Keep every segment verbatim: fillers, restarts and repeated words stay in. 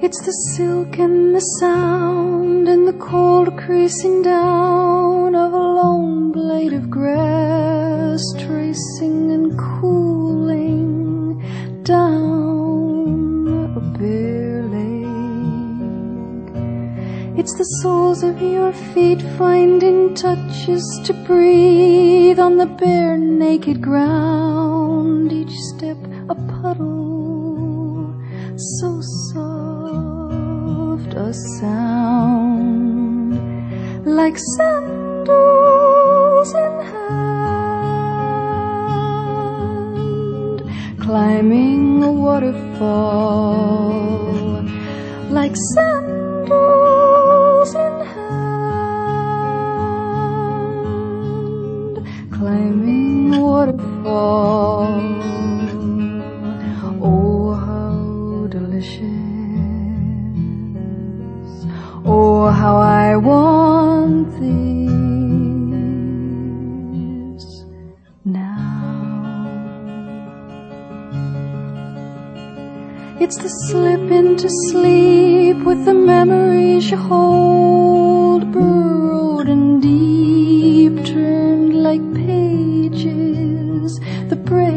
It's the silk and the sound and the cold creasing down of a lone blade of grass, tracing and cooling down a bare lake. It's the soles of your feet finding touches to breathe on the bare naked ground, each step a puddle, so soft a sound, like sandals in hand, climbing a waterfall, like sandals in hand, climbing a waterfall. Oh, how delicious. Oh, how I want this now. It's the slip into sleep with the memories you hold, burrowed and deep, turned like pages that break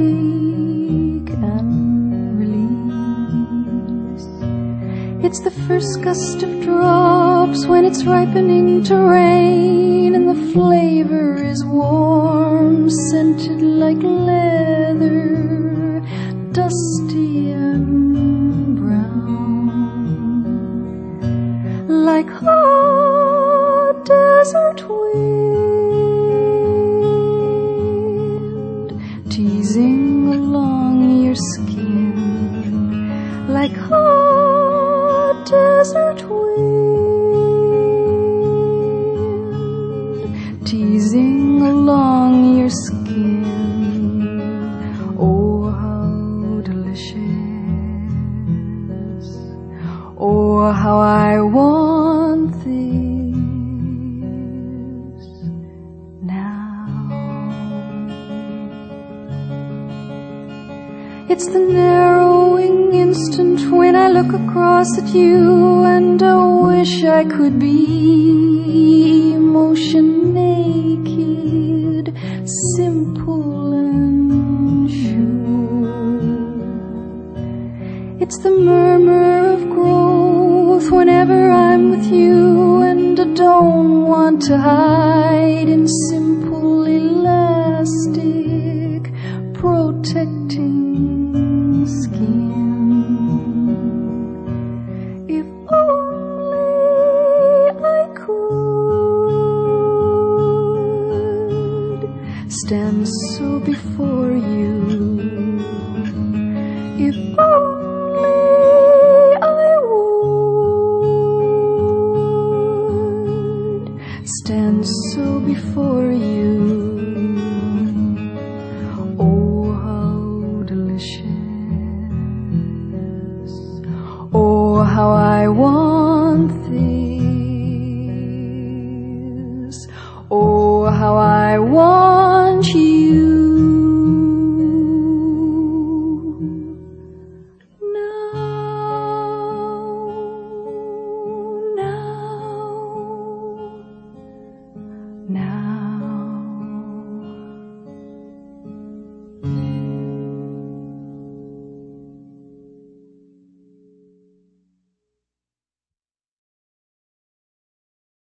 and release. It's the first gust of drops when it's ripening to rain, and the flavor is warm, scented like leather, dusty and brown, like hot desert wind, teasing along your skin, like hot desert wind, teasing along your skin. Oh, how delicious. Oh, how I want this now. It's the narrowing instant when I look across at you and I wish I could be emotion naked, simple and sure. It's the murmur of growth whenever I'm with you, and I don't want to hide in simple elastic protecting